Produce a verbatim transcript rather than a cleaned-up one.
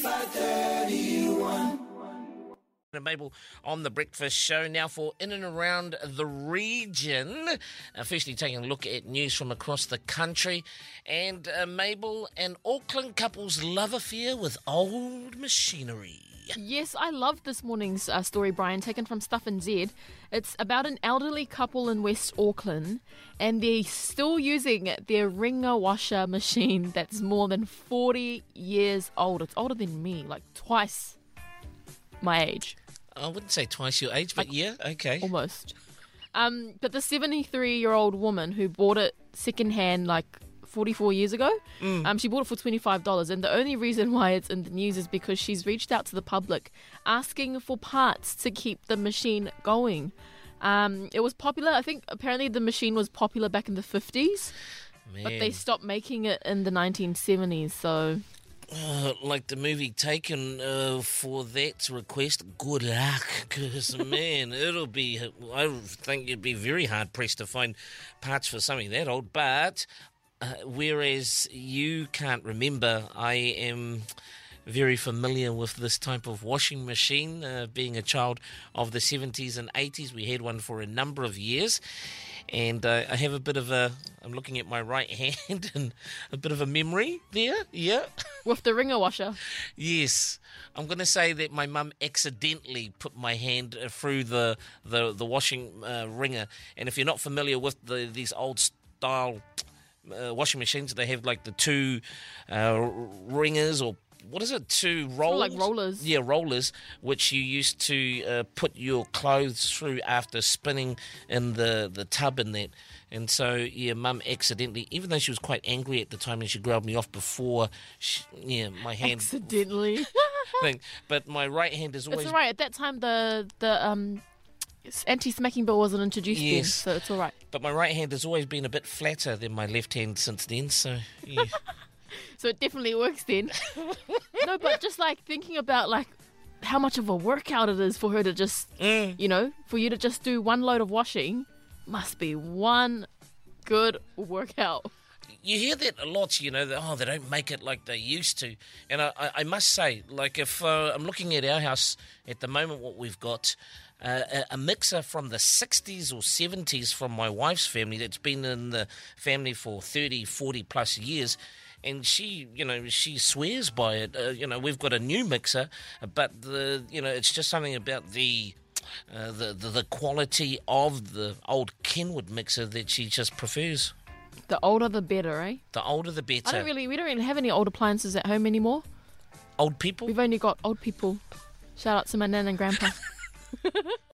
five thirty-one. And Mabel on the Breakfast Show now for in and around the region. Uh, firstly, taking a look at news from across the country. And uh, Mabel, an Auckland couple's love affair with old machinery. Yes, I loved this morning's uh, story, Brian, taken from Stuff and Z. It's about an elderly couple in West Auckland, and they're still using their wringer washer machine that's more than forty years old. It's older than me, like twice my age. I wouldn't say twice your age, but Like, yeah, okay. Almost. Um, but the seventy-three-year-old woman who bought it secondhand, like forty-four years ago, Mm. um, she bought it for twenty-five dollars. And the only reason why it's in the news is because she's reached out to the public asking for parts to keep the machine going. Um, it was popular. I think apparently the machine was popular back in the fifties, Man. but they stopped making it in the nineteen seventies. So Uh, like the movie Taken, uh, for that request, good luck, because, man, it'll be, I think you'd be very hard-pressed to find parts for something that old, but uh, whereas you can't remember, I am very familiar with this type of washing machine. Uh, being a child of the seventies and eighties, we had one for a number of years, and uh, I have a bit of a, I'm looking at my right hand, and a bit of a memory there, yeah. with the wringer washer. Yes, I'm going to say that my mum accidentally put my hand uh, through the the, the washing uh, wringer. And if you're not familiar with the these old style uh, washing machines, they have like the two uh, ringers, or what is it, two rollers? like rollers. Yeah, rollers, which you used to uh, put your clothes through after spinning in the, the tub and that. And so, yeah, Mum accidentally, even though she was quite angry at the time and she grabbed me off before, she, yeah, my hand Accidentally. thing. But my right hand is always... It's all right. At that time, the the um anti-smacking bill wasn't introduced Yes. then, so it's all right. But my right hand has always been a bit flatter than my left hand since then, so, yeah. So it definitely works then. No, but just like thinking about like how much of a workout it is for her to just, Mm. you know, for you to just do one load of washing must be one good workout. You hear that a lot, you know, that, oh, they don't make it like they used to. And I, I, I must say, like, if uh, I'm looking at our house at the moment, what we've got, uh, a, a mixer from the sixties or seventies from my wife's family that's been in the family for thirty, forty plus years. And she, you know, she swears by it. Uh, you know, we've got a new mixer, but, the, you know, it's just something about the... Uh, the, the the quality of the old Kenwood mixer that she just prefers. The older the better, eh? The older the better. I don't really, we don't really have any old appliances at home anymore. Old people? We've only got old people. Shout out to my nan and grandpa.